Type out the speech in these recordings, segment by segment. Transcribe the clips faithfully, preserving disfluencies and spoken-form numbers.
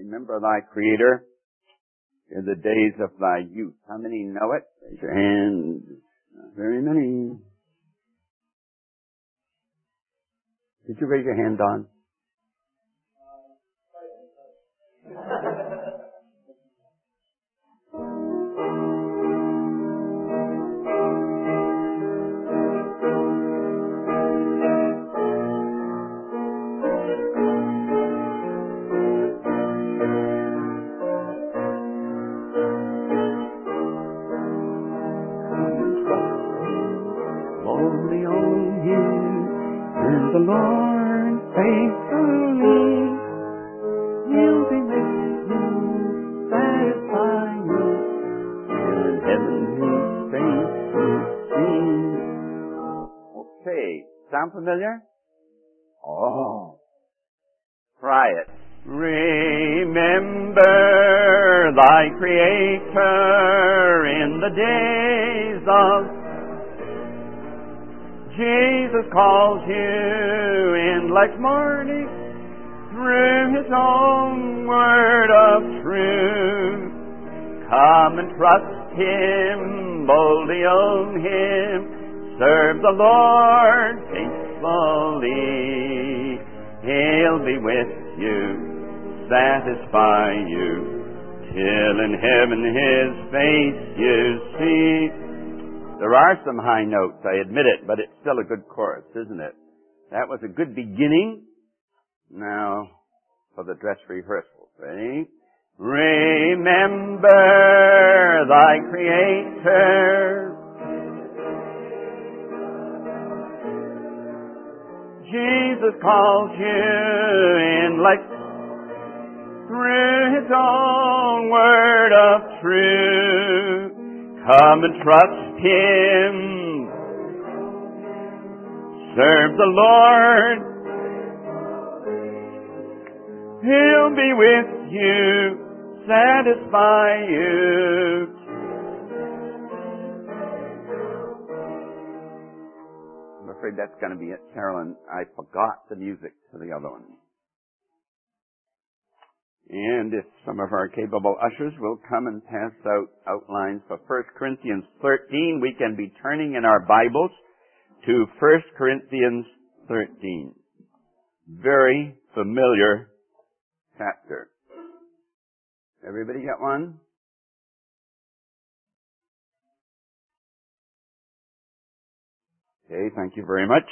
Remember thy Creator in the days of thy youth. How many know it? Raise your hand. Not very many. Did you raise your hand, Don? The Lord faithfully, He'll be with you, satisfy you, till in heaven His face will see. Okay, sound familiar? Oh, try it. Remember thy Creator in the days of Jesus calls you in like morning through His own word of truth. Come and trust Him, boldly own Him, serve the Lord faithfully. He'll be with you, satisfy you, till in heaven His face you see. There are some high notes, I admit it, but it's still a good chorus, isn't it? That was a good beginning. Now, for the dress rehearsal. Ready? Remember thy Creator. Jesus calls you in like through His own word of truth. Come and trust Him. Serve the Lord. He'll be with you, satisfy you. I'm afraid that's going to be it, Carolyn. I forgot the music to the other one. And if some of our capable ushers will come and pass out outlines for First Corinthians thirteen, we can be turning in our Bibles to First Corinthians thirteen. Very familiar chapter. Everybody got one? Okay, thank you very much.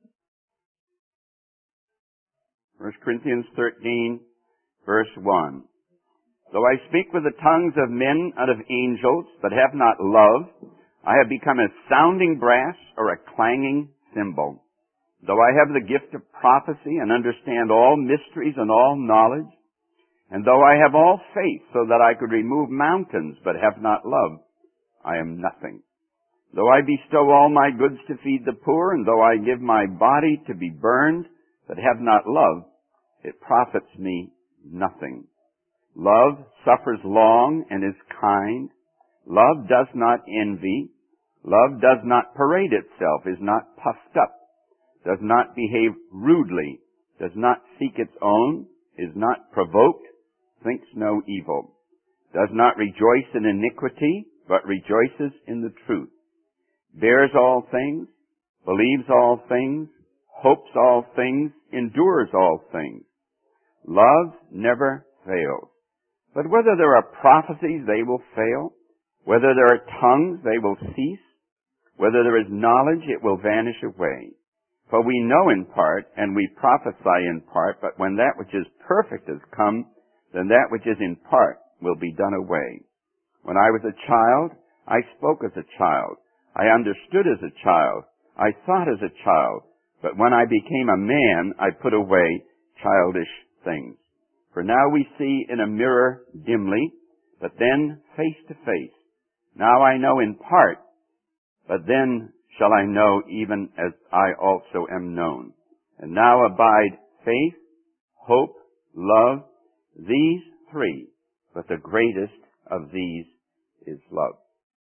First Corinthians thirteen. Verse one. Though I speak with the tongues of men and of angels, but have not love, I have become a sounding brass or a clanging cymbal. Though I have the gift of prophecy and understand all mysteries and all knowledge, and though I have all faith so that I could remove mountains, but have not love, I am nothing. Though I bestow all my goods to feed the poor, and though I give my body to be burned, but have not love, it profits me nothing. Love suffers long and is kind. Love does not envy. Love does not parade itself, is not puffed up, does not behave rudely, does not seek its own, is not provoked, thinks no evil, does not rejoice in iniquity, but rejoices in the truth, bears all things, believes all things, hopes all things, endures all things. Love never fails. But whether there are prophecies, they will fail. Whether there are tongues, they will cease. Whether there is knowledge, it will vanish away. For we know in part, and we prophesy in part, but when that which is perfect has come, then that which is in part will be done away. When I was a child, I spoke as a child. I understood as a child. I thought as a child. But when I became a man, I put away childish things. For now we see in a mirror dimly, but then face to face. Now I know in part, but then shall I know even as I also am known. And now abide faith, hope, love, these three, but the greatest of these is love.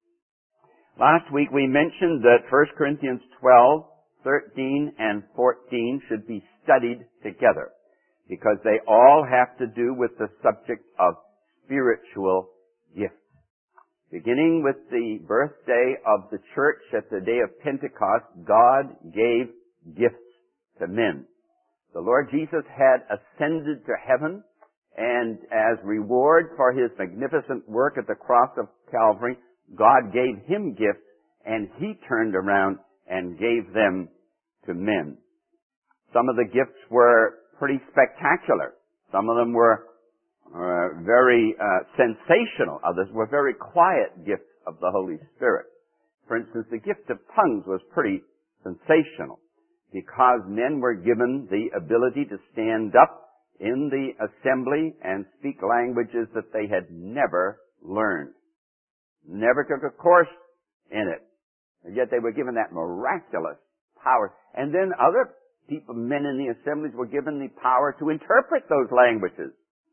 Last week we mentioned that First Corinthians twelve, thirteen, and fourteen should be studied together, because they all have to do with the subject of spiritual gifts. Beginning with the birthday of the church at the day of Pentecost, God gave gifts to men. The Lord Jesus had ascended to heaven, and as reward for his magnificent work at the cross of Calvary, God gave him gifts, and he turned around and gave them to men. Some of the gifts were pretty spectacular. Some of them were uh, very uh, sensational. Others were very quiet gifts of the Holy Spirit. For instance, the gift of tongues was pretty sensational because men were given the ability to stand up in the assembly and speak languages that they had never learned. Never took a course in it. And yet they were given that miraculous power. And then other people, men in the assemblies, were given the power to interpret those languages.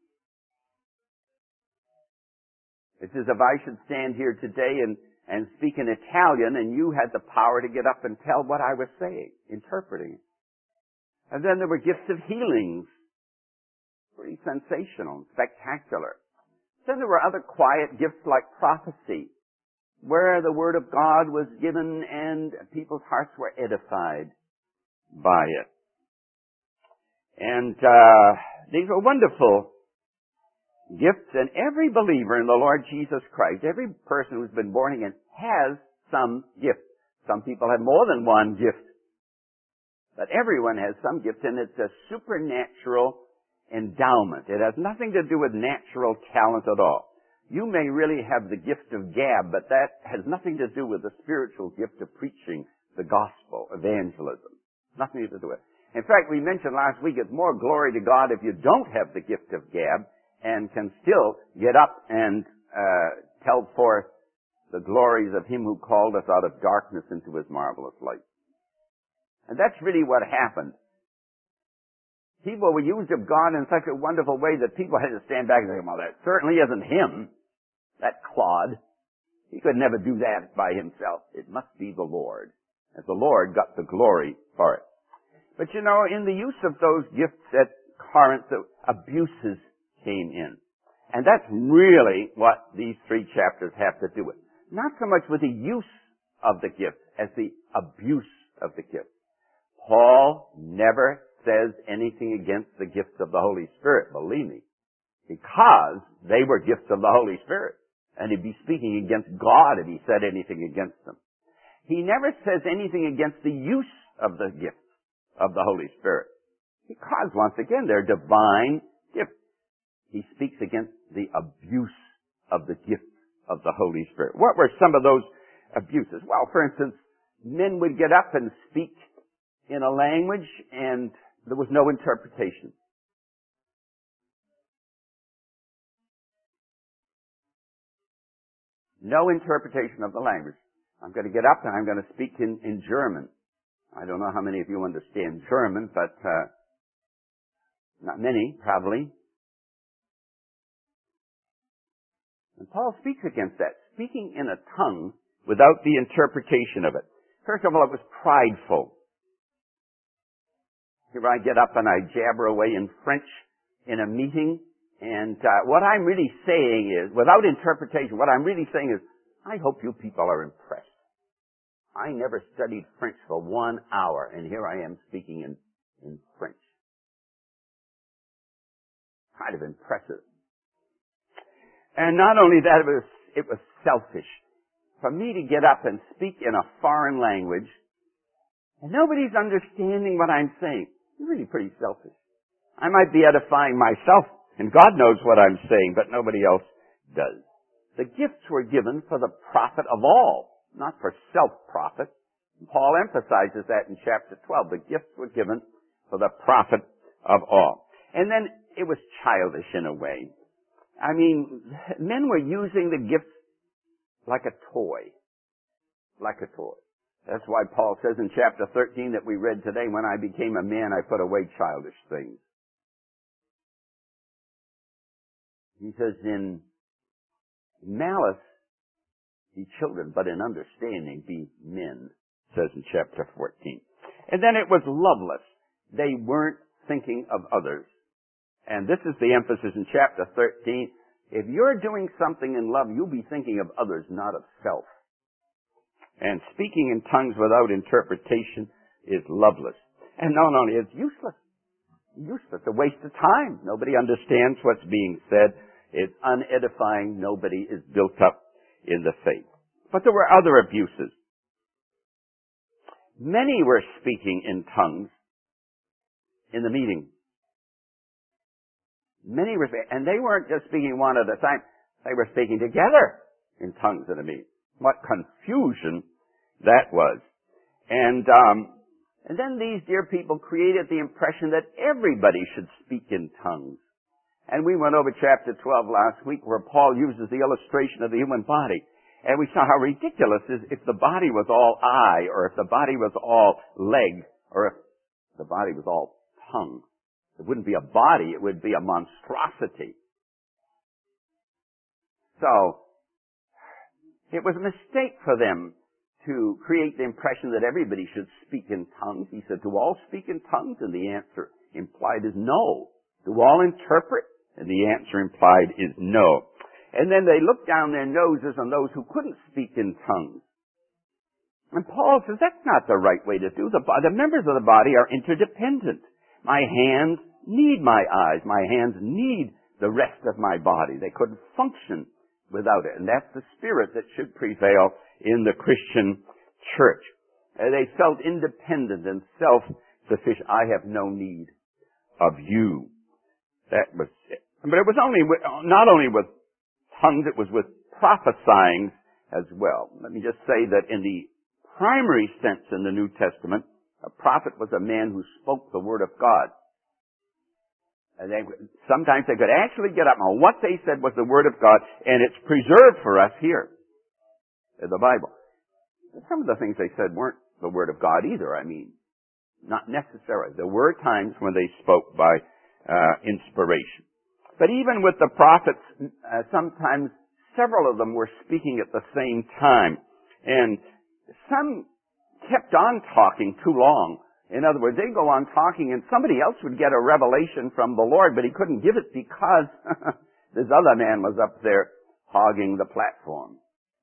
It's as if I should stand here today and, and speak in Italian, and you had the power to get up and tell what I was saying, interpreting it. And then there were gifts of healings. Pretty sensational, spectacular. Then there were other quiet gifts like prophecy, where the Word of God was given and people's hearts were edified by it. And uh, these were wonderful gifts, and every believer in the Lord Jesus Christ, every person who's been born again, has some gift. Some people have more than one gift. But everyone has some gift, and it's a supernatural endowment. It has nothing to do with natural talent at all. You may really have the gift of gab, but that has nothing to do with the spiritual gift of preaching the gospel, evangelism. Nothing to do with it. In fact, we mentioned last week, it's more glory to God if you don't have the gift of gab and can still get up and uh, tell forth the glories of Him who called us out of darkness into His marvelous light. And that's really what happened. People were used of God in such a wonderful way that people had to stand back and say, well, that certainly isn't him, that clod. He could never do that by himself. It must be the Lord. As the Lord got the glory for it. But you know, in the use of those gifts at Corinth, abuses came in. And that's really what these three chapters have to do with. Not so much with the use of the gift as the abuse of the gift. Paul never says anything against the gifts of the Holy Spirit, believe me, because they were gifts of the Holy Spirit. And he'd be speaking against God if he said anything against them. He never says anything against the use of the gifts of the Holy Spirit, because, once again, they're divine gifts. He speaks against the abuse of the gifts of the Holy Spirit. What were some of those abuses? Well, for instance, men would get up and speak in a language, and there was no interpretation. No interpretation of the language. I'm going to get up and I'm going to speak in, in German. I don't know how many of you understand German, but uh, not many, probably. And Paul speaks against that, speaking in a tongue without the interpretation of it. First of all, it was prideful. Here I get up and I jabber away in French in a meeting, and uh, what I'm really saying is, without interpretation, what I'm really saying is, I hope you people are impressed. I never studied French for one hour, and here I am speaking in, in French. Kind of impressive. And not only that, it was, it was selfish. For me to get up and speak in a foreign language, and nobody's understanding what I'm saying, it's really pretty selfish. I might be edifying myself, and God knows what I'm saying, but nobody else does. The gifts were given for the profit of all, not for self-profit. Paul emphasizes that in chapter twelve. The gifts were given for the profit of all. And then it was childish in a way. I mean, men were using the gifts like a toy. Like a toy. That's why Paul says in chapter thirteen that we read today, when I became a man, I put away childish things. He says, in malice be children, but in understanding be men, says in chapter fourteen. And then it was loveless. They weren't thinking of others. And this is the emphasis in chapter thirteen. If you're doing something in love, you'll be thinking of others, not of self. And speaking in tongues without interpretation is loveless. And not only it's useless. Useless. A waste of time. Nobody understands what's being said. It's unedifying. Nobody is built up in the faith. But there were other abuses. Many were speaking in tongues in the meeting. Many were, and they weren't just speaking one at a time. They were speaking together in tongues in a meeting. What confusion that was. And, um, and then these dear people created the impression that everybody should speak in tongues. And we went over chapter twelve last week where Paul uses the illustration of the human body. And we saw how ridiculous it is if the body was all eye, or if the body was all leg, or if the body was all tongue. It wouldn't be a body, it would be a monstrosity. So, it was a mistake for them to create the impression that everybody should speak in tongues. He said, do all speak in tongues? And the answer implied is no. Do all interpret? And the answer implied is no. And then they looked down their noses on those who couldn't speak in tongues. And Paul says, that's not the right way to do. The, the members of the body are interdependent. My hands need my eyes. My hands need the rest of my body. They couldn't function without it. And that's the spirit that should prevail in the Christian church. Uh, they felt independent and self-sufficient. I have no need of you. That was it. But it was only with, not only with tongues, it was with prophesying as well. Let me just say that in the primary sense in the New Testament, a prophet was a man who spoke the word of God. And they, sometimes they could actually get up on what they said was the word of God, and it's preserved for us here in the Bible. Some of the things they said weren't the word of God either. I mean, not necessarily. There were times when they spoke by uh, inspiration. But even with the prophets, uh, sometimes several of them were speaking at the same time. And some kept on talking too long. In other words, they'd go on talking and somebody else would get a revelation from the Lord, but he couldn't give it because this other man was up there hogging the platform.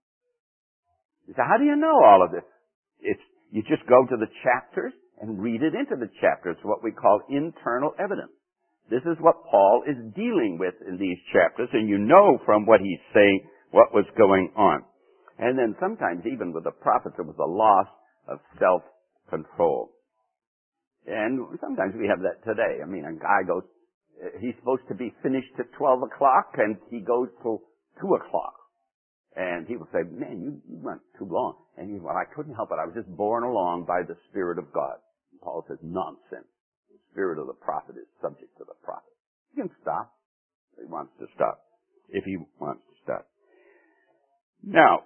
You say, how do you know all of this? It's, you just go to the chapters and read it into the chapters, what we call internal evidence. This is what Paul is dealing with in these chapters, and you know from what he's saying what was going on. And then sometimes even with the prophets there was a loss of self-control. And sometimes we have that today. I mean, a guy goes, he's supposed to be finished at twelve o'clock, and he goes till two o'clock. And people say, man, you, you went too long. And he, well, I couldn't help it. I was just borne along by the Spirit of God. And Paul says, nonsense. The Spirit of the prophet is subject to the prophet. He can stop if he wants to stop. If he wants to stop. Now,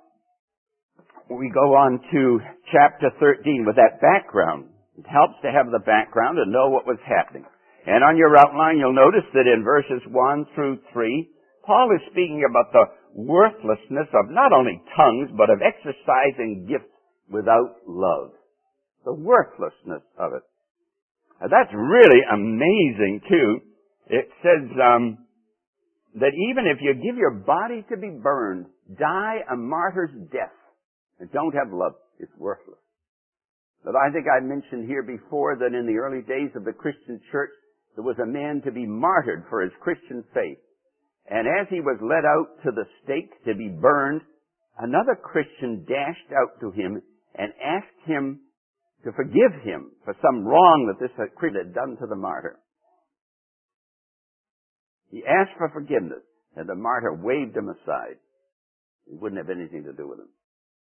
we go on to chapter thirteen with that background. It helps to have the background and know what was happening. And on your outline, you'll notice that in verses one through three, Paul is speaking about the worthlessness of not only tongues, but of exercising gifts without love. The worthlessness of it. Now, that's really amazing, too. It says um, that even if you give your body to be burned, die a martyr's death, and don't have love, it's worthless. But I think I mentioned here before that in the early days of the Christian church, there was a man to be martyred for his Christian faith. And as he was led out to the stake to be burned, another Christian dashed out to him and asked him to forgive him for some wrong that this Christian had done to the martyr. He asked for forgiveness, and the martyr waved him aside. He wouldn't have anything to do with him.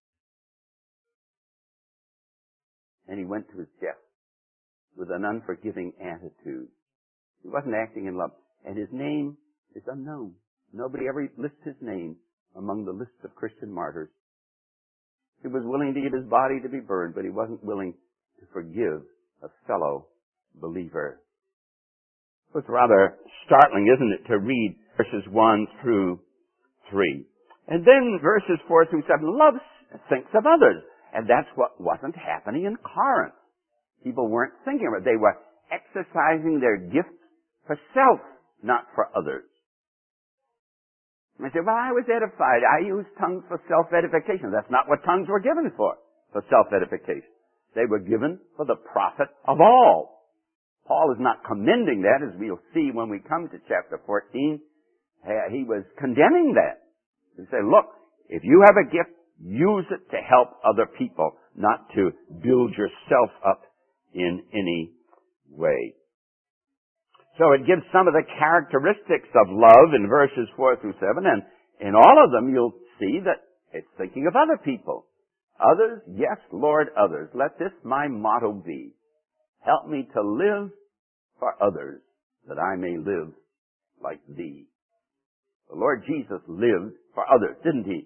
And he went to his death with an unforgiving attitude. He wasn't acting in love. And his name is unknown. Nobody ever lists his name among the list of Christian martyrs. He was willing to give his body to be burned, but he wasn't willing to forgive a fellow believer. It's rather startling, isn't it, to read verses one through three. And then verses four through seven, love thinks of others. And that's what wasn't happening in Corinth. People weren't thinking of it. They were exercising their gifts for self. not for others. And I say, well, I was edified. I used tongues for self-edification. That's not what tongues were given for, for self-edification. They were given for the profit of all. Paul is not commending that, as we'll see when we come to chapter fourteen. He was condemning that. He said, look, if you have a gift, use it to help other people, not to build yourself up in any way. So it gives some of the characteristics of love in verses four through seven, and in all of them you'll see that it's thinking of other people. Others, yes, Lord, others. Let this my motto be. Help me to live for others, that I may live like thee. The Lord Jesus lived for others, didn't he?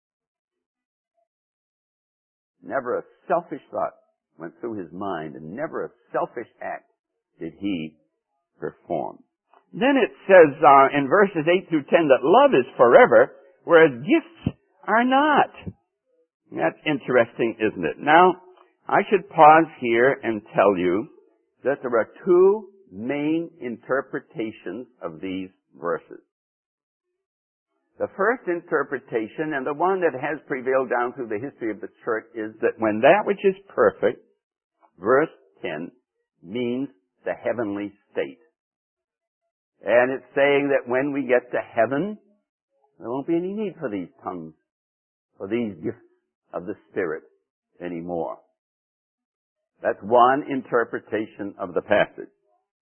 Never a selfish thought went through his mind, and never a selfish act did he perform. Then it says uh, in verses eight through ten that love is forever, whereas gifts are not. That's interesting, isn't it? Now, I should pause here and tell you that there are two main interpretations of these verses. The first interpretation, and the one that has prevailed down through the history of the church, is that when that which is perfect, verse ten, means the heavenly state. And it's saying that when we get to heaven, there won't be any need for these tongues, for these gifts of the Spirit anymore. That's one interpretation of the passage.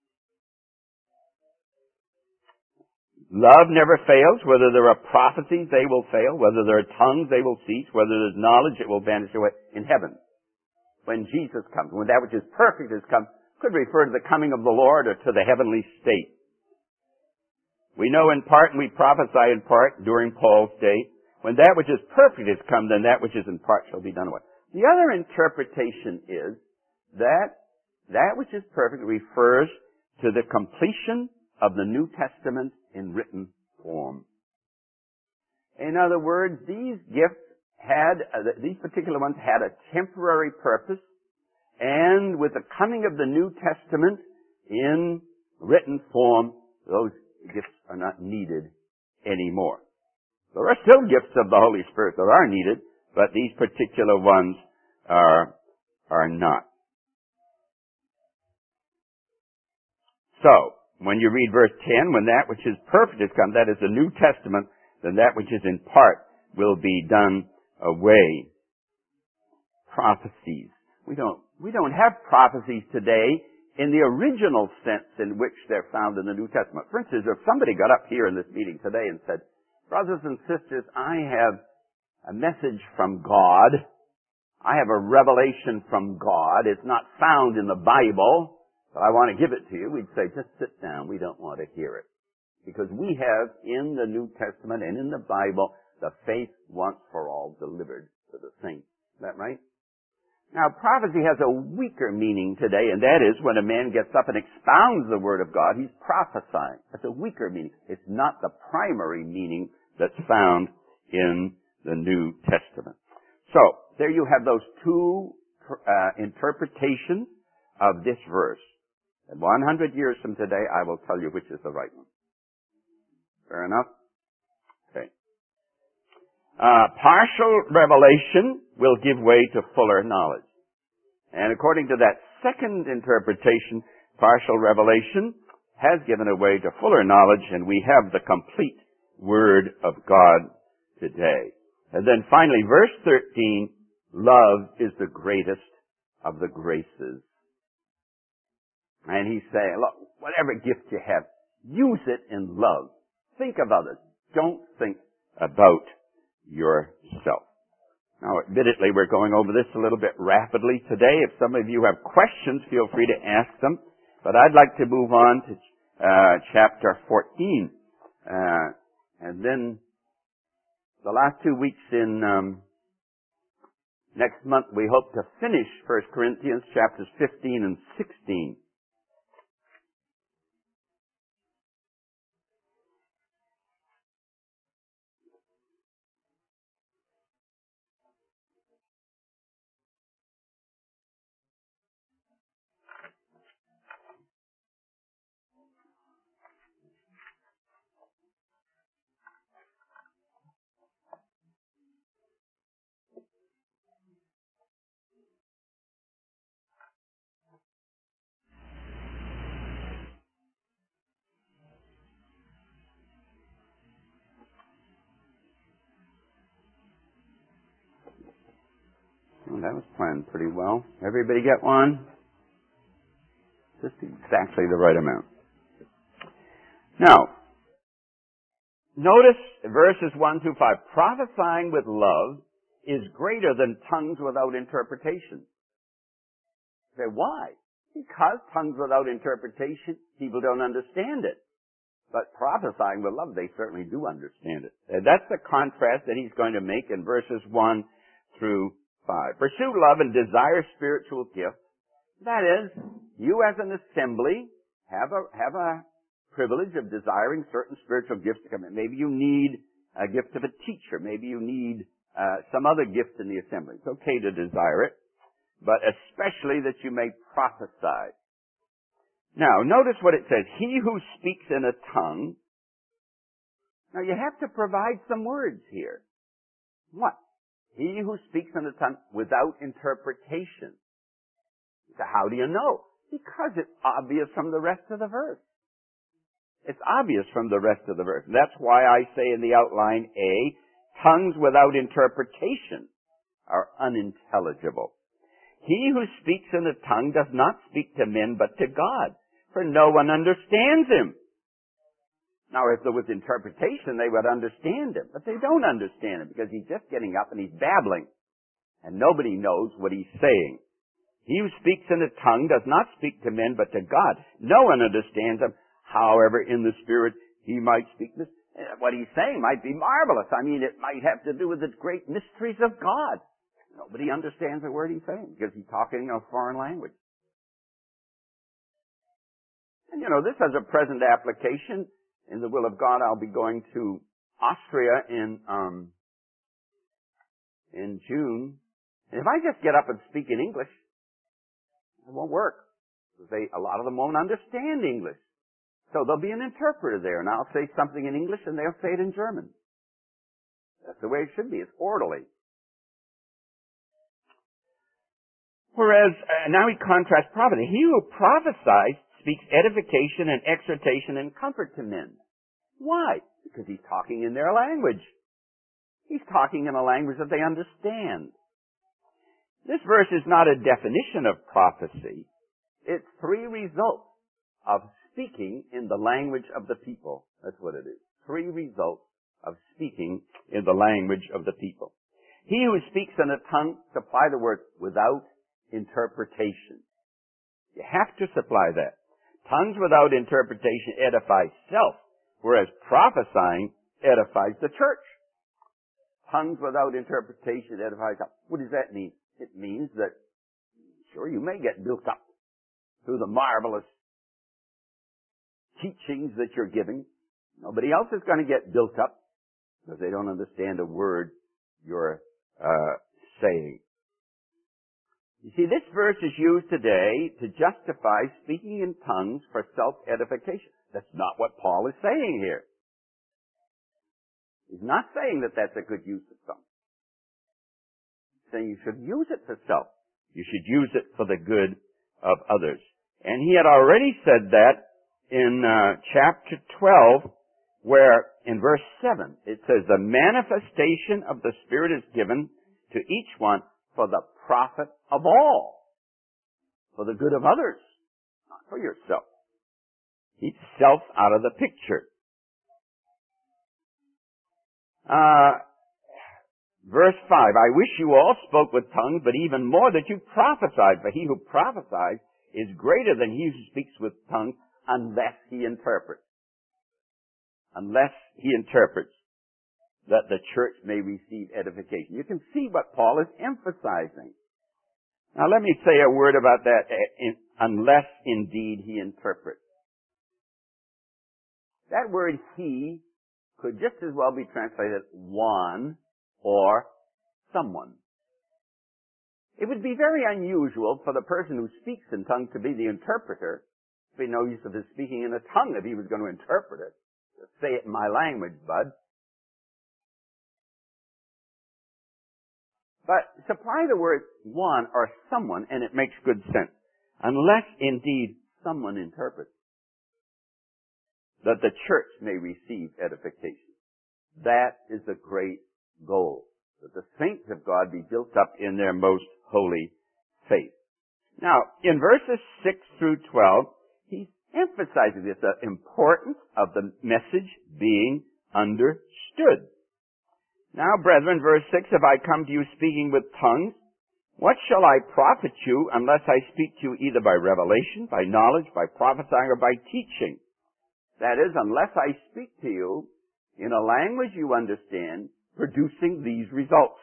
Love never fails. Whether there are prophecies, they will fail. Whether there are tongues, they will cease. Whether there's knowledge, it will vanish away in heaven. When Jesus comes, when that which is perfect has come, could refer to the coming of the Lord or to the heavenly state. We know in part and we prophesy in part during Paul's day. When that which is perfect has come, then that which is in part shall be done away. The other interpretation is that that which is perfect refers to the completion of the New Testament in written form. In other words, these gifts had, uh, these particular ones had a temporary purpose, and with the coming of the New Testament in written form, those gifts are not needed anymore. There are still gifts of the Holy Spirit that are needed, but these particular ones are, are not. So, when you read verse ten, when that which is perfect has come, that is the New Testament, then that which is in part will be done away. Prophecies. We don't, we don't have prophecies today in the original sense in which they're found in the New Testament. For instance, if somebody got up here in this meeting today and said, brothers and sisters, I have a message from God. I have a revelation from God. It's not found in the Bible, but I want to give it to you. We'd say, just sit down. We don't want to hear it. Because we have in the New Testament and in the Bible the faith once for all delivered to the saints. Is that right? Now, prophecy has a weaker meaning today, and that is when a man gets up and expounds the Word of God, he's prophesying. That's a weaker meaning. It's not the primary meaning that's found in the New Testament. So, there you have those two uh, interpretations of this verse. And one hundred years from today, I will tell you which is the right one. Fair enough? Okay. Uh, partial revelation will give way to fuller knowledge. And according to that second interpretation, partial revelation has given way to fuller knowledge, and we have the complete Word of God today. And then finally, verse thirteen, love is the greatest of the graces. And he's saying, look, whatever gift you have, use it in love. Think of others. Don't think about yourself. Now, admittedly, we're going over this a little bit rapidly today. If some of you have questions, feel free to ask them. But I'd like to move on to uh, chapter fourteen. Uh, and then the last two weeks in um, next month, we hope to finish First Corinthians chapters fifteen and sixteen. That was planned pretty well. Everybody get one? Just exactly the right amount. Now, notice verses one through five. Prophesying with love is greater than tongues without interpretation. Say, why? Because tongues without interpretation, people don't understand it. But prophesying with love, they certainly do understand it. And that's the contrast that he's going to make in verses one through five. Pursue love and desire spiritual gifts. That is, you as an assembly have a, have a privilege of desiring certain spiritual gifts to come in. Maybe you need a gift of a teacher. Maybe you need uh, some other gift in the assembly. It's okay to desire it, but especially that you may prophesy. Now, notice what it says. He who speaks in a tongue. Now, you have to provide some words here. What? He who speaks in a tongue without interpretation. So how do you know? Because it's obvious from the rest of the verse. It's obvious from the rest of the verse. That's why I say in the outline A, tongues without interpretation are unintelligible. He who speaks in a tongue does not speak to men but to God, for no one understands him. Now, if there was interpretation, they would understand him, but they don't understand him because he's just getting up and he's babbling, and nobody knows what he's saying. He who speaks in a tongue does not speak to men but to God. No one understands him. However, in the Spirit, he might speak this. What he's saying might be marvelous. I mean, it might have to do with the great mysteries of God. Nobody understands a word he's saying because he's talking a foreign language. And you know, this has a present application. In the will of God, I'll be going to Austria in um, in June. And if I just get up and speak in English, it won't work. They, a lot of them won't understand English. So there'll be an interpreter there, and I'll say something in English, and they'll say it in German. That's the way it should be. It's orderly. Whereas, uh, now he contrasts prophecy. He who prophesies speaks edification and exhortation and comfort to men. Why? Because he's talking in their language. He's talking in a language that they understand. This verse is not a definition of prophecy. It's three results of speaking in the language of the people. That's what it is. Three results of speaking in the language of the people. He who speaks in a tongue, supply the word without interpretation. You have to supply that. Tongues without interpretation edifies self, whereas prophesying edifies the church. Tongues without interpretation edifies self. What does that mean? It means that, sure, you may get built up through the marvelous teachings that you're giving. Nobody else is going to get built up because they don't understand a word you're uh, saying. You see, this verse is used today to justify speaking in tongues for self-edification. That's not what Paul is saying here. He's not saying that that's a good use of tongues. He's saying you should use it for self. You should use it for the good of others. And he had already said that in uh, chapter twelve, where in verse seven, it says, the manifestation of the Spirit is given to each one for the profit of all, for the good of others, not for yourself. Keep self out of the picture. Uh, verse five, I wish you all spoke with tongues, but even more that you prophesied, for he who prophesies is greater than he who speaks with tongues unless he interprets. Unless he interprets, that the church may receive edification. You can see what Paul is emphasizing. Now let me say a word about that, unless indeed he interprets. That word he could just as well be translated one or someone. It would be very unusual for the person who speaks in tongues to be the interpreter. It would be no use of his speaking in a tongue if he was going to interpret it. Just say it in my language, bud. But supply the word one or someone, and it makes good sense. Unless indeed someone interprets, that the church may receive edification. That is the great goal. that the saints of God be built up in their most holy faith. Now, in verses six through twelve, he emphasizes this, the importance of the message being understood. Now, brethren, verse six, if I come to you speaking with tongues, what shall I profit you unless I speak to you either by revelation, by knowledge, by prophesying, or by teaching? That is, unless I speak to you in a language you understand, producing these results.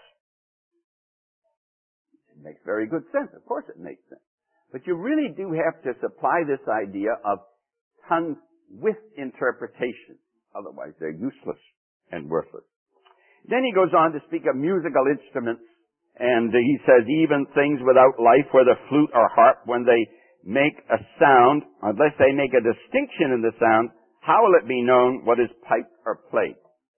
It makes very good sense. Of course it makes sense. But you really do have to supply this idea of tongues with interpretation. Otherwise they're useless and worthless. Then he goes on to speak of musical instruments, and he says, even things without life, whether flute or harp, when they make a sound, unless they make a distinction in the sound, how will it be known what is piped or played?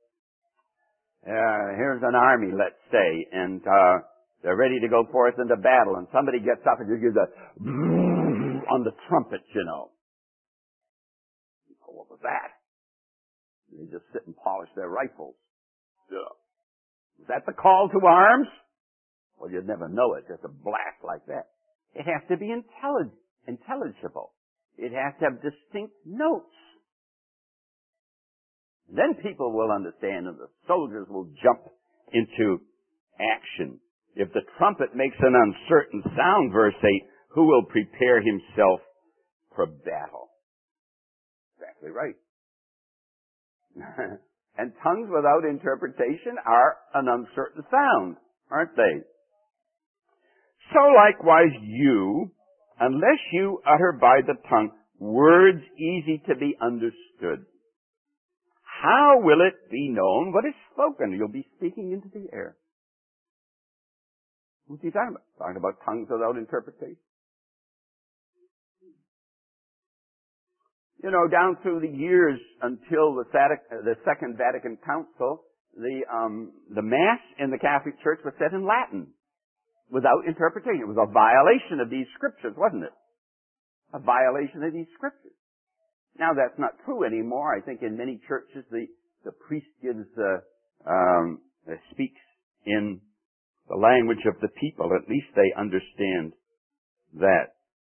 Uh, here's an army, let's say, and uh, they're ready to go forth into battle, and somebody gets up and you give the on the trumpet, you know. Oh, what was that? They just sit and polish their rifles. Yeah. Is that the call to arms? Well, you'd never know it, just a blast like that. It has to be intellig- intelligible. It has to have distinct notes. Then people will understand and the soldiers will jump into action. If the trumpet makes an uncertain sound, verse eight, who will prepare himself for battle? Exactly right. And tongues without interpretation are an uncertain sound, aren't they? So likewise you, unless you utter by the tongue words easy to be understood, how will it be known what is spoken? You'll be speaking into the air. What's he talking about? Talking about tongues without interpretation. You know, down through the years until the, the Second Vatican Council, the um, the Mass in the Catholic Church was said in Latin, without interpretation. It was a violation of these scriptures, wasn't it? A violation of these scriptures. Now that's not true anymore. I think in many churches the the priest gives uh, um, uh, speaks in the language of the people. At least they understand that.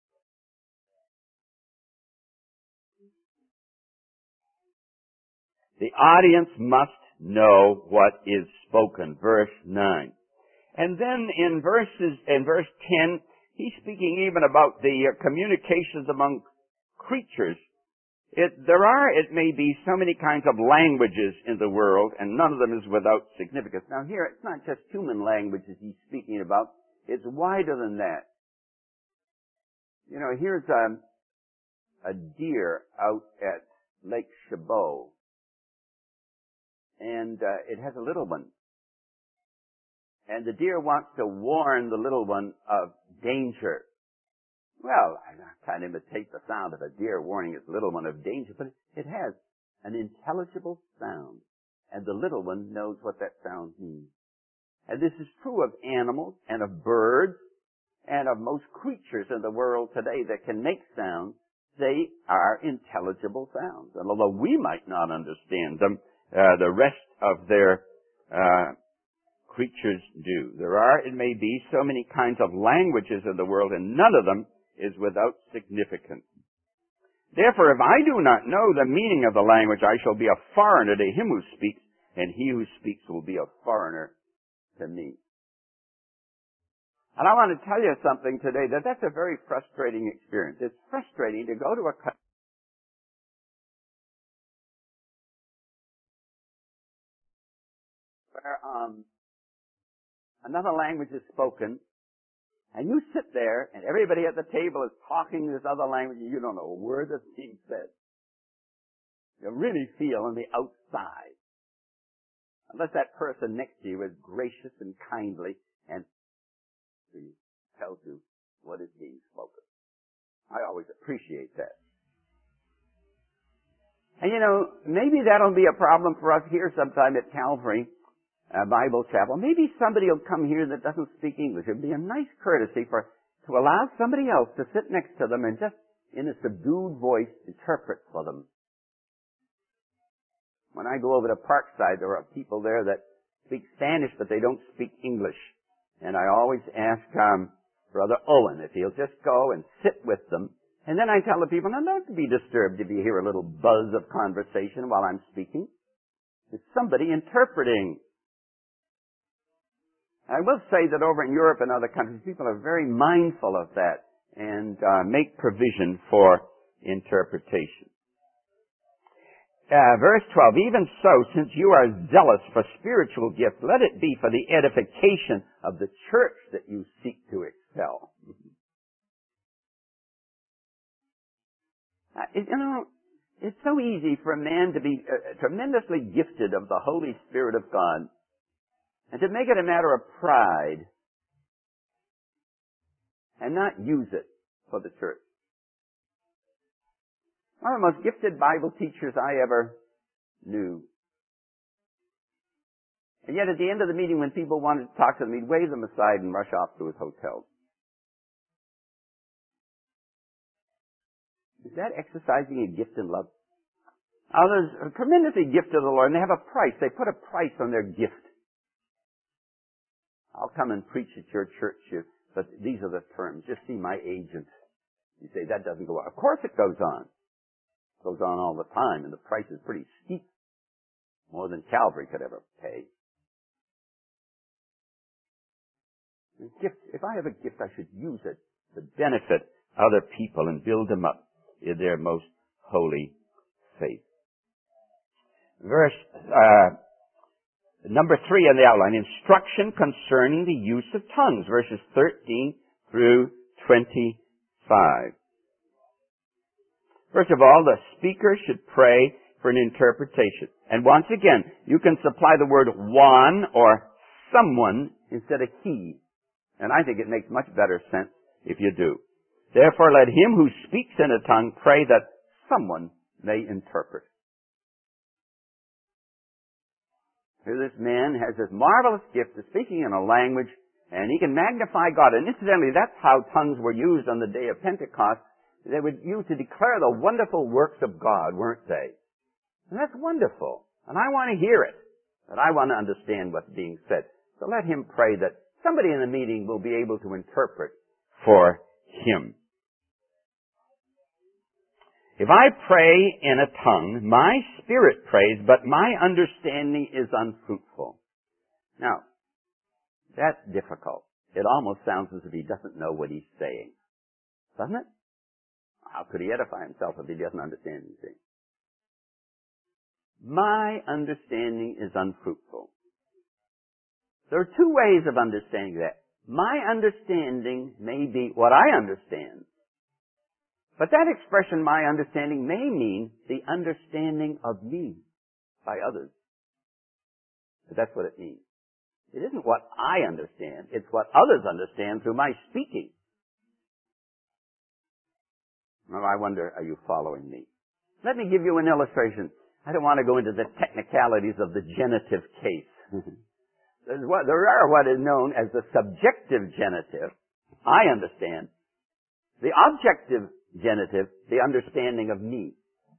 The audience must know what is spoken. Verse nine. And then in verses, in verse ten, he's speaking even about the uh, communications among creatures. It, there are, it may be, so many kinds of languages in the world, and none of them is without significance. Now here, it's not just human languages he's speaking about. It's wider than that. You know, here's a, a deer out at Lake Chabot, and uh, it has a little one. And the deer wants to warn the little one of danger. Well, I can't imitate the sound of a deer warning its little one of danger, but it has an intelligible sound. And the little one knows what that sound means. And this is true of animals and of birds and of most creatures in the world today that can make sounds. They are intelligible sounds. And although we might not understand them, uh, the rest of their uh, creatures do. There are, it may be, so many kinds of languages in the world, and none of them is without significance. Therefore, if I do not know the meaning of the language, I shall be a foreigner to him who speaks, and he who speaks will be a foreigner to me. And I want to tell you something today, that that's a very frustrating experience. It's frustrating to go to a country where um, another language is spoken, and you sit there, and everybody at the table is talking this other language, and you don't know a word that's being said. You really feel on the outside. Unless that person next to you is gracious and kindly and tells you what is being spoken. I always appreciate that. And you know, maybe that'll be a problem for us here sometime at Calvary uh, Bible Chapel. Maybe somebody will come here that doesn't speak English. It'd be a nice courtesy for to allow somebody else to sit next to them and just in a subdued voice interpret for them. When I go over to Parkside, there are people there that speak Spanish, but they don't speak English. And I always ask um, Brother Owen if he'll just go and sit with them. And then I tell the people, now don't be disturbed if you hear a little buzz of conversation while I'm speaking. It's somebody interpreting. I will say that over in Europe and other countries, people are very mindful of that and uh, make provision for interpretation. Uh, verse twelve, even so, since you are zealous for spiritual gifts, let it be for the edification of the church that you seek to excel. Uh, it, you know, it's so easy for a man to be uh, tremendously gifted of the Holy Spirit of God and to make it a matter of pride and not use it for the church. One of the most gifted Bible teachers I ever knew. And yet at the end of the meeting, when people wanted to talk to him, he'd wave them aside and rush off to his hotel. Is that exercising a gift in love? Others are tremendously gifted of the Lord, and they have a price. They put a price on their gift. I'll come and preach at your church, but these are the terms. Just see my agent. You say, that doesn't go on. Of course it goes on. It goes on all the time, and the price is pretty steep. More than Calvary could ever pay. The gift, if I have a gift, I should use it to benefit other people and build them up in their most holy faith. Verse uh, number three on the outline, instruction concerning the use of tongues, verses thirteen through twenty-five. First of all, the speaker should pray for an interpretation. And once again, you can supply the word one or someone instead of he. And I think it makes much better sense if you do. Therefore, let him who speaks in a tongue pray that someone may interpret. Here this man has this marvelous gift of speaking in a language, and he can magnify God. And incidentally, that's how tongues were used on the day of Pentecost. They were used to declare the wonderful works of God, weren't they? And that's wonderful. And I want to hear it. But I want to understand what's being said. So let him pray that somebody in the meeting will be able to interpret for him. If I pray in a tongue, my spirit prays, but my understanding is unfruitful. Now, that's difficult. It almost sounds as if he doesn't know what he's saying. Doesn't it? How could he edify himself if he doesn't understand anything? My understanding is unfruitful. There are two ways of understanding that. My understanding may be what I understand. But that expression, my understanding, may mean the understanding of me by others. But that's what it means. It isn't what I understand. It's what others understand through my speaking. Well, I wonder, are you following me? Let me give you an illustration. I don't want to go into the technicalities of the genitive case. There's what, there are what is known as the subjective genitive. I understand. The objective genitive, the understanding of me.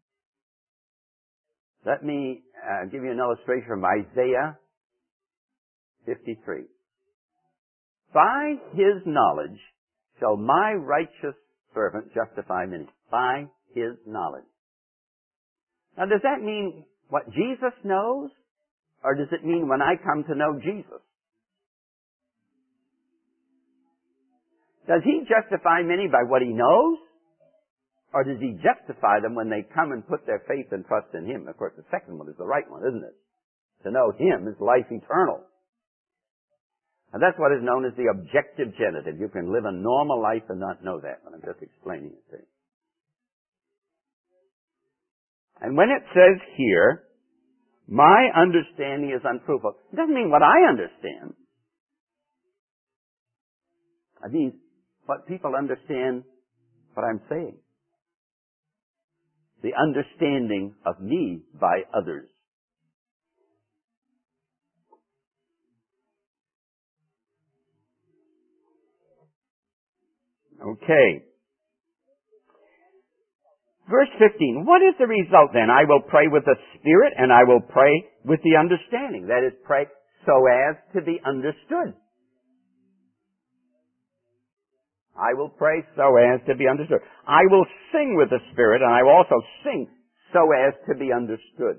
Let me uh, give you an illustration from Isaiah fifty-three. By his knowledge shall my righteous servant justify many. By his knowledge. Now, does that mean what Jesus knows? Or does it mean when I come to know Jesus? Does he justify many by what he knows? Or does he justify them when they come and put their faith and trust in him? Of course, the second one is the right one, isn't it? To know him is life eternal. And that's what is known as the objective genitive. You can live a normal life and not know that, but I'm just explaining it to you. And when it says here, my understanding is unfruitful, it doesn't mean what I understand. It means what people understand what I'm saying. The understanding of me by others. Okay. Verse fifteen, what is the result then? I will pray with the Spirit and I will pray with the understanding. That is, pray so as to be understood. I will pray so as to be understood. I will sing with the Spirit, and I will also sing so as to be understood.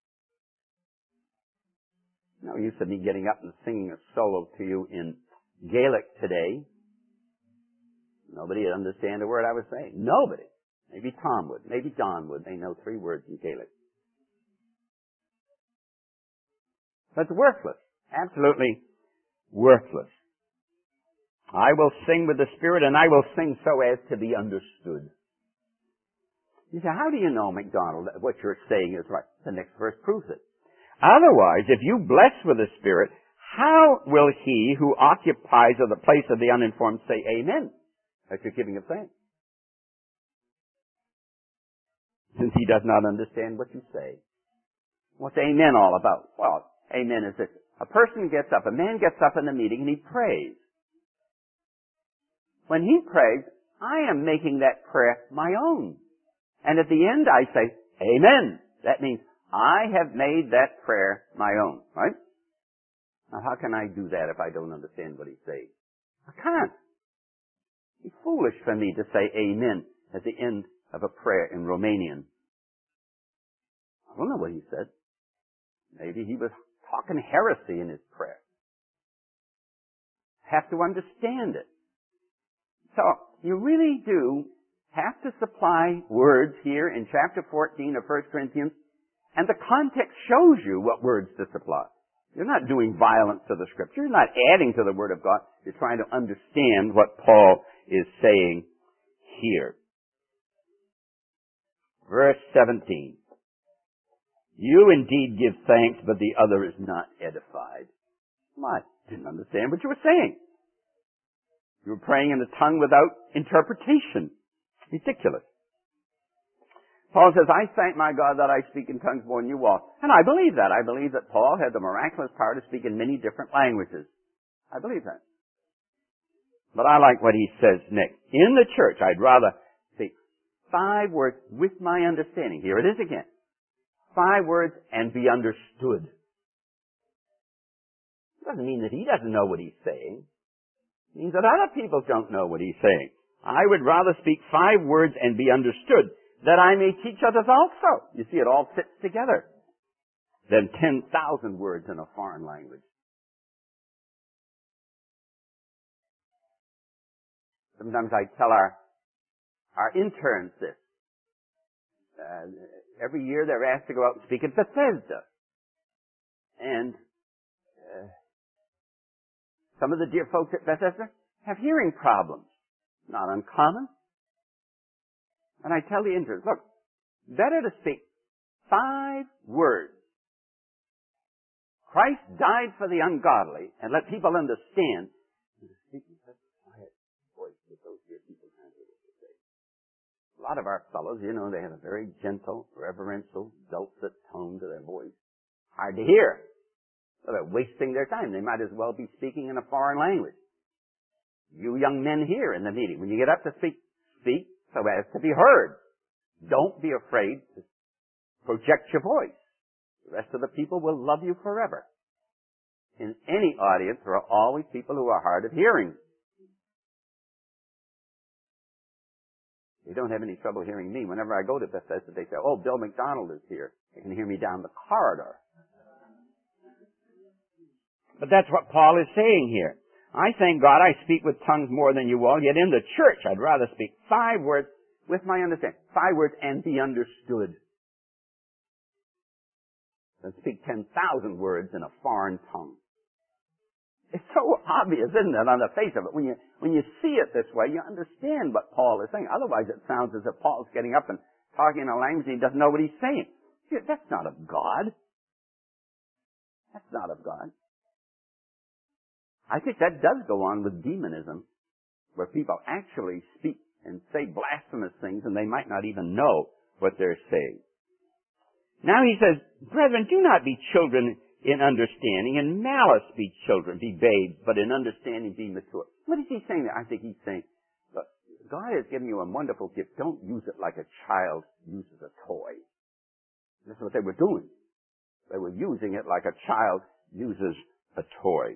No use of me getting up and singing a solo to you in Gaelic today. Nobody would understand a word I was saying. Nobody. Maybe Tom would. Maybe Don would. They know three words in Gaelic. That's worthless. Absolutely worthless. I will sing with the Spirit, and I will sing so as to be understood. You say, how do you know, MacDonald, that what you're saying is right? The next verse proves it. Otherwise, if you bless with the Spirit, how will he who occupies of the place of the uninformed say amen? That's your giving of thanks. Since he does not understand what you say. What's amen all about? Well, amen is this. A person gets up, a man gets up in the meeting and he prays. When he prays, I am making that prayer my own. And at the end I say, amen. That means I have made that prayer my own, right? Now how can I do that if I don't understand what he's saying? I can't. It's foolish for me to say amen at the end of a prayer in Romanian. I don't know what he said. Maybe he was talking heresy in his prayer. Have to understand it. So, you really do have to supply words here in chapter fourteen of First Corinthians, and the context shows you what words to supply. You're not doing violence to the Scripture. You're not adding to the Word of God. You're trying to understand what Paul is saying here. Verse seventeen. You indeed give thanks, but the other is not edified. Well, I didn't understand what you were saying. You were praying in the tongue without interpretation. Ridiculous. Paul says, I thank my God that I speak in tongues more than you all. And I believe that. I believe that Paul had the miraculous power to speak in many different languages. I believe that. But I like what he says next. In the church, I'd rather speak five words with my understanding. Here it is again. Five words and be understood. It doesn't mean that he doesn't know what he's saying. It means that other people don't know what he's saying. I would rather speak five words and be understood, that I may teach others also. You see, it all fits together. Than ten thousand words in a foreign language. Sometimes I tell our, our interns this. Uh, every year they're asked to go out and speak at Bethesda. And uh, some of the dear folks at Bethesda have hearing problems. Not uncommon. And I tell the interns, look, better to speak five words. Christ died for the ungodly, and let people understand. Speak in such a quiet voice that those dear people can't hear what they say. A lot of our fellows, you know, they have a very gentle, reverential, dulcet tone to their voice. Hard to hear. So they're wasting their time. They might as well be speaking in a foreign language. You young men here in the meeting, when you get up to speak, speak so as to be heard. Don't be afraid to project your voice. The rest of the people will love you forever. In any audience, there are always people who are hard of hearing. They don't have any trouble hearing me. Whenever I go to Bethesda, they say, oh, Bill MacDonald is here. They can hear me down the corridor. But that's what Paul is saying here. I thank God I speak with tongues more than you all, yet in the church I'd rather speak five words with my understanding. Five words and be understood. Than speak ten thousand words in a foreign tongue. It's so obvious, isn't it, on the face of it? When you, when you see it this way, you understand what Paul is saying. Otherwise it sounds as if Paul's getting up and talking in a language he doesn't know what he's saying. That's not of God. That's not of God. I think that does go on with demonism, where people actually speak and say blasphemous things and they might not even know what they're saying. Now he says, brethren, do not be children in understanding, in malice be children, be babes, but in understanding be mature. What is he saying there? I think he's saying, look, God has given you a wonderful gift. Don't use it like a child uses a toy. That's what they were doing. They were using it like a child uses a toy.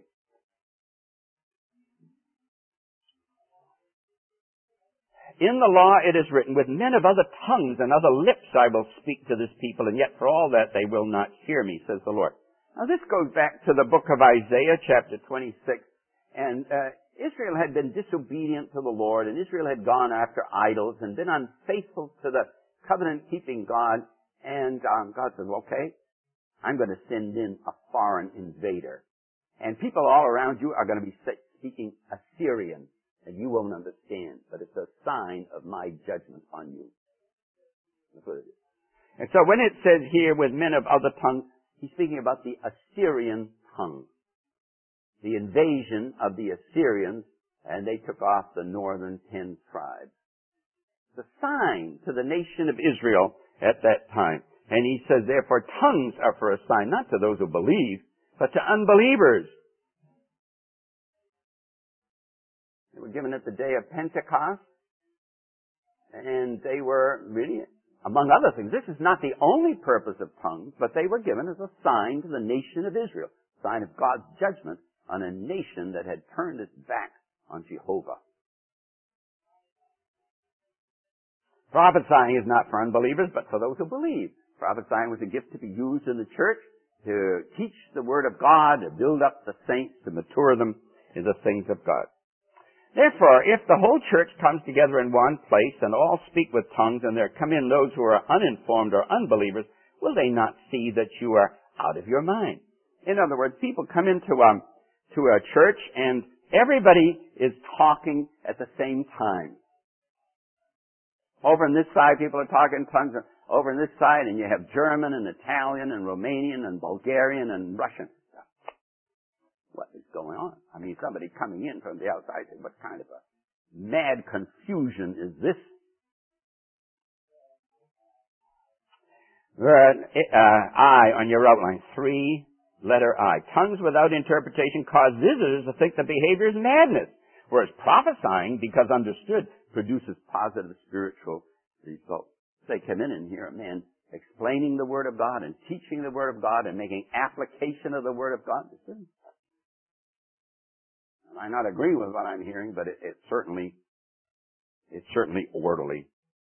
In the law it is written, with men of other tongues and other lips I will speak to this people, and yet for all that they will not hear me, says the Lord. Now this goes back to the book of Isaiah, chapter twenty-six, and uh, Israel had been disobedient to the Lord, and Israel had gone after idols and been unfaithful to the covenant-keeping God, and um, God says, okay, I'm going to send in a foreign invader, and people all around you are going to be speaking Assyrian. And you won't understand, but it's a sign of my judgment on you. That's what it is. And so when it says here with men of other tongues, he's speaking about the Assyrian tongue. The invasion of the Assyrians, and they took off the northern ten tribes. The sign to the nation of Israel at that time. And he says, therefore, tongues are for a sign, not to those who believe, but to unbelievers. They were given at the day of Pentecost, and they were really, among other things, this is not the only purpose of tongues, but they were given as a sign to the nation of Israel, a sign of God's judgment on a nation that had turned its back on Jehovah. Prophesying is not for unbelievers, but for those who believe. Prophesying was a gift to be used in the church to teach the Word of God, to build up the saints, to mature them in the things of God. Therefore, if the whole church comes together in one place and all speak with tongues, and there come in those who are uninformed or unbelievers, will they not see that you are out of your mind? In other words, people come into um, to a church and everybody is talking at the same time. Over on this side, people are talking in tongues. Over on this side, and you have German and Italian and Romanian and Bulgarian and Russian. What is going on? I mean, somebody coming in from the outside saying, what kind of a mad confusion is this? Uh, uh, I on your outline, three letter I. Tongues without interpretation cause visitors to think the behavior is madness, whereas prophesying, because understood, produces positive spiritual results. They come in and hear a man explaining the Word of God and teaching the Word of God and making application of the Word of God. I not agree with what I'm hearing, but it, it certainly, it's certainly orderly.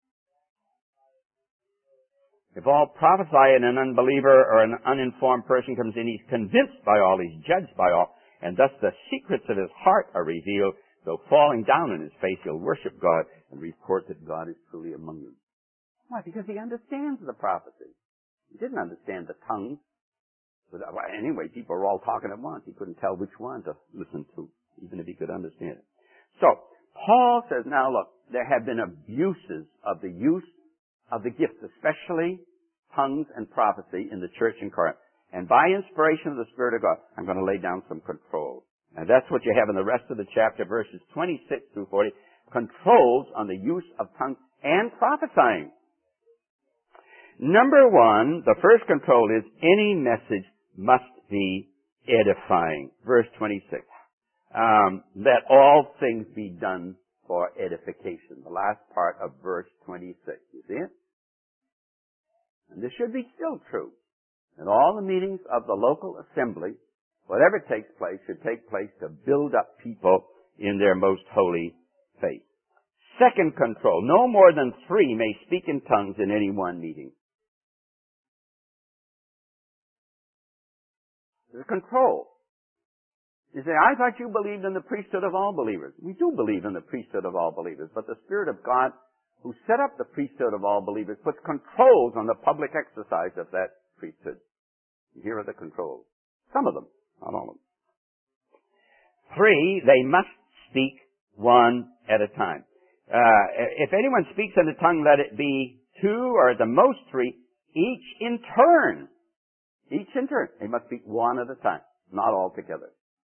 If all prophesy and an unbeliever or an uninformed person comes in, he's convinced by all, he's judged by all, and thus the secrets of his heart are revealed. Though falling down on his face, he'll worship God and report that God is truly among them. Why? Because he understands the prophecy. He didn't understand the tongues. But anyway, people were all talking at once. He couldn't tell which one to listen to, even if he could understand it. So, Paul says, now look, there have been abuses of the use of the gifts, especially tongues and prophecy in the church in Corinth. And by inspiration of the Spirit of God, I'm going to lay down some controls. And that's what you have in the rest of the chapter, verses twenty-six through forty. Controls on the use of tongues and prophesying. Number one, the first control is any message must be edifying. Verse twenty-six. Um, let all things be done for edification. The last part of verse twenty-six. You see it? And this should be still true. In all the meetings of the local assembly, whatever takes place should take place to build up people in their most holy faith. Second control. No more than three may speak in tongues in any one meeting. There's control. You say, I thought you believed in the priesthood of all believers. We do believe in the priesthood of all believers, but the Spirit of God who set up the priesthood of all believers puts controls on the public exercise of that priesthood. Here are the controls. Some of them, not all of them. Three, they must speak one at a time. Uh, if anyone speaks in a tongue, let it be two or at the most three, each in turn. Each in turn. They must speak one at a time, not all together.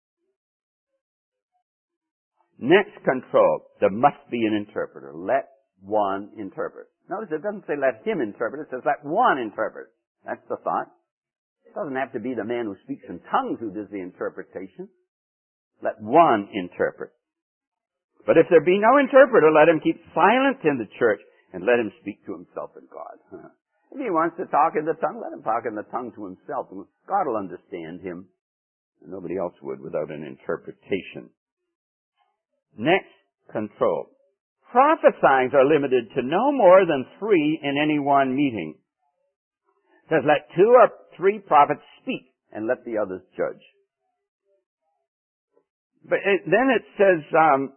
Next control, there must be an interpreter. Let one interpret. Notice it doesn't say let him interpret, it says let one interpret. That's the thought. It doesn't have to be the man who speaks in tongues who does the interpretation. Let one interpret. But if there be no interpreter, let him keep silent in the church and let him speak to himself and God. If he wants to talk in the tongue, let him talk in the tongue to himself. God will understand him. Nobody else would without an interpretation. Next, control. Prophesying are limited to no more than three in any one meeting. It says, let two or three prophets speak, and let the others judge. But it, then it says, um,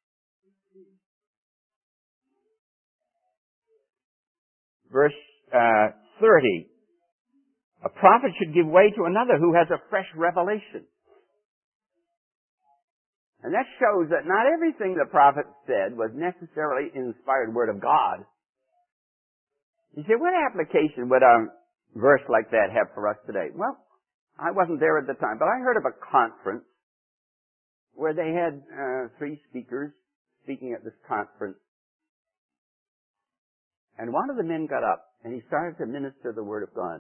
verse uh, thirty, a prophet should give way to another who has a fresh revelation. And that shows that not everything the prophet said was necessarily an inspired word of God. You say, what application would a verse like that have for us today? Well, I wasn't there at the time, but I heard of a conference where they had uh, three speakers speaking at this conference. And one of the men got up and he started to minister the word of God.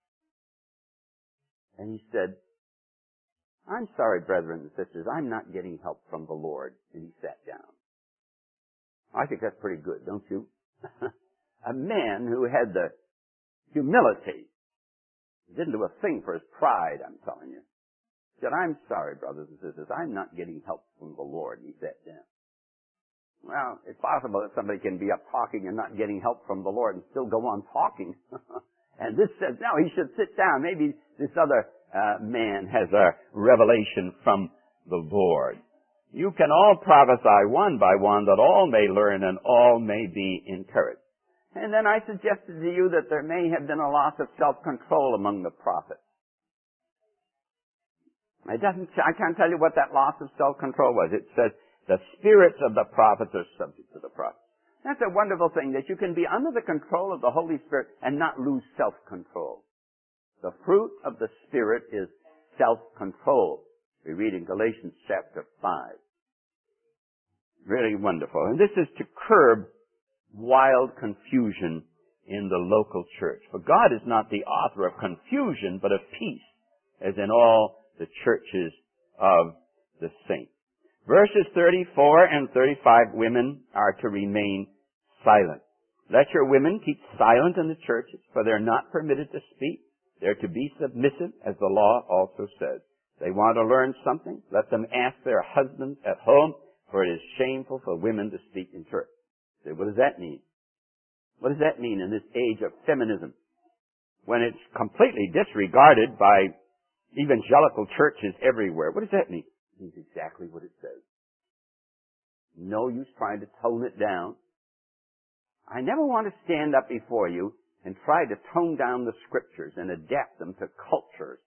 And he said, I'm sorry, brethren and sisters, I'm not getting help from the Lord. And he sat down. I think that's pretty good, don't you? A man who had the humility, didn't do a thing for his pride, I'm telling you. Said, I'm sorry, brothers and sisters, I'm not getting help from the Lord. And he sat down. Well, it's possible that somebody can be up talking and not getting help from the Lord and still go on talking. And this says, no, he should sit down. Maybe this other uh, man has a revelation from the Lord. You can all prophesy one by one that all may learn and all may be encouraged. And then I suggested to you that there may have been a loss of self-control among the prophets. It doesn't, I can't tell you what that loss of self-control was. It says the spirits of the prophets are subject to the prophets. That's a wonderful thing, that you can be under the control of the Holy Spirit and not lose self-control. The fruit of the Spirit is self-control. We read in Galatians chapter five. Really wonderful. And this is to curb wild confusion in the local church. For God is not the author of confusion, but of peace, as in all the churches of the saints. Verses thirty-four and thirty-five, women are to remain silent. Let your women keep silent in the churches, for they're not permitted to speak. They're to be submissive, as the law also says. They want to learn something, let them ask their husbands at home, for it is shameful for women to speak in church. So what does that mean? What does that mean in this age of feminism? When it's completely disregarded by evangelical churches everywhere. What does that mean? It means exactly what it says. No use trying to tone it down. I never want to stand up before you and try to tone down the scriptures and adapt them to cultures.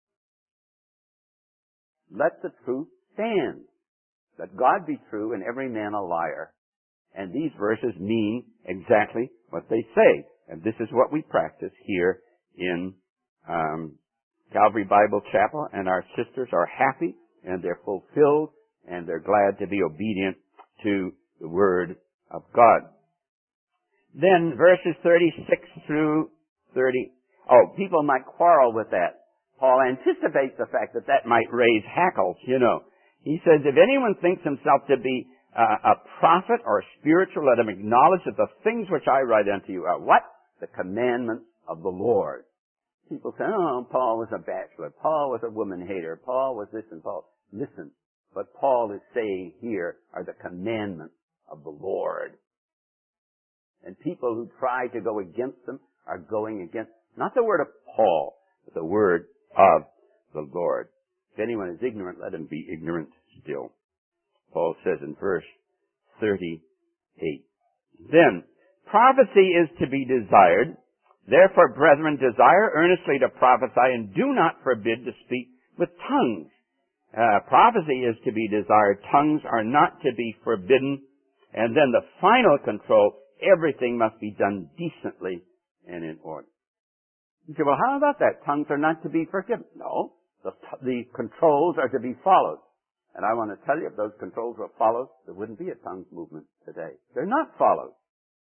Let the truth stand. Let God be true and every man a liar. And these verses mean exactly what they say. And this is what we practice here in um, Calvary Bible Chapel. And our sisters are happy and they're fulfilled and they're glad to be obedient to the Word of God. Then verses thirty-six through thirty. Oh, people might quarrel with that. Paul anticipates the fact that that might raise hackles, you know. He says, if anyone thinks himself to be uh, a prophet or spiritual, let him acknowledge that the things which I write unto you are what? The commandments of the Lord. People say, oh, Paul was a bachelor. Paul was a woman hater. Paul was this and Paul. Listen, what Paul is saying here are the commandments of the Lord. And people who try to go against them are going against, not the word of Paul, but the word of the Lord. If anyone is ignorant, let him be ignorant still. Paul says in verse thirty-eight. Then, prophecy is to be desired. Therefore, brethren, desire earnestly to prophesy and do not forbid to speak with tongues. Uh, prophecy is to be desired. Tongues are not to be forbidden. And then the final control, everything must be done decently and in order. You say, well, how about that? Tongues are not to be forgiven. No, the, the controls are to be followed. And I want to tell you, if those controls were followed, there wouldn't be a tongues movement today. They're not followed.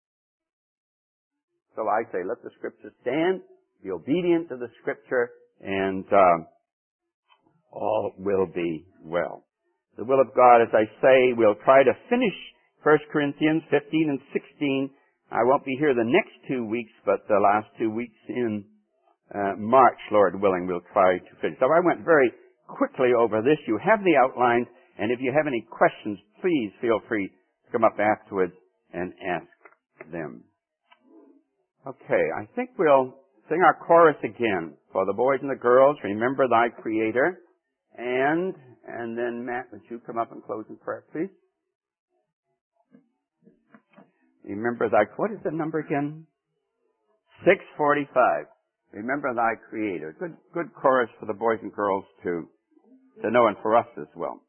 So I say, let the Scripture stand, be obedient to the Scripture, and um, all will be well. The will of God, as I say, we'll try to finish First Corinthians fifteen and sixteen. I won't be here the next two weeks, but the last two weeks in uh, March, Lord willing, we'll try to finish. So I went very quickly over this. You have the outlines, and if you have any questions, please feel free to come up afterwards and ask them. Okay, I think we'll sing our chorus again for the boys and the girls. Remember thy Creator. And, and then Matt, would you come up and close in prayer, please? Remember thy, what is the number again? six forty-five. Remember thy Creator. Good, good chorus for the boys and girls to, to know, and for us as well.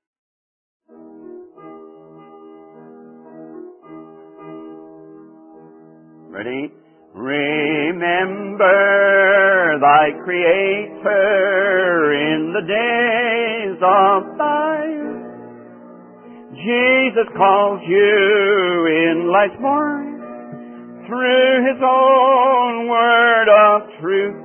Ready? Remember thy Creator in the days of thy youth. Jesus calls you in life's morn through His own word of truth.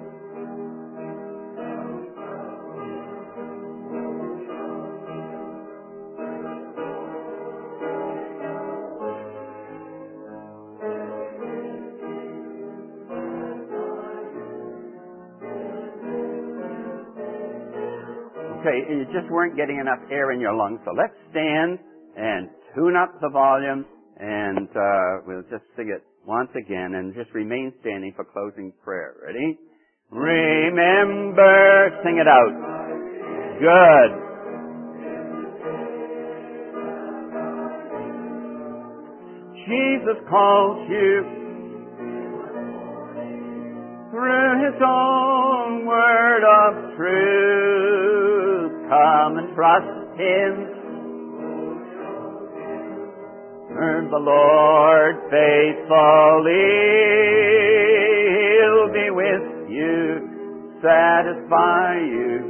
Okay, you just weren't getting enough air in your lungs, so let's stand and tune up the volume, and uh, we'll just sing it once again, and just remain standing for closing prayer. Ready? Remember, sing it out. Good. Jesus calls you through His own word of truth. Come and trust Him. Serve the Lord faithfully. He'll be with you, satisfy you.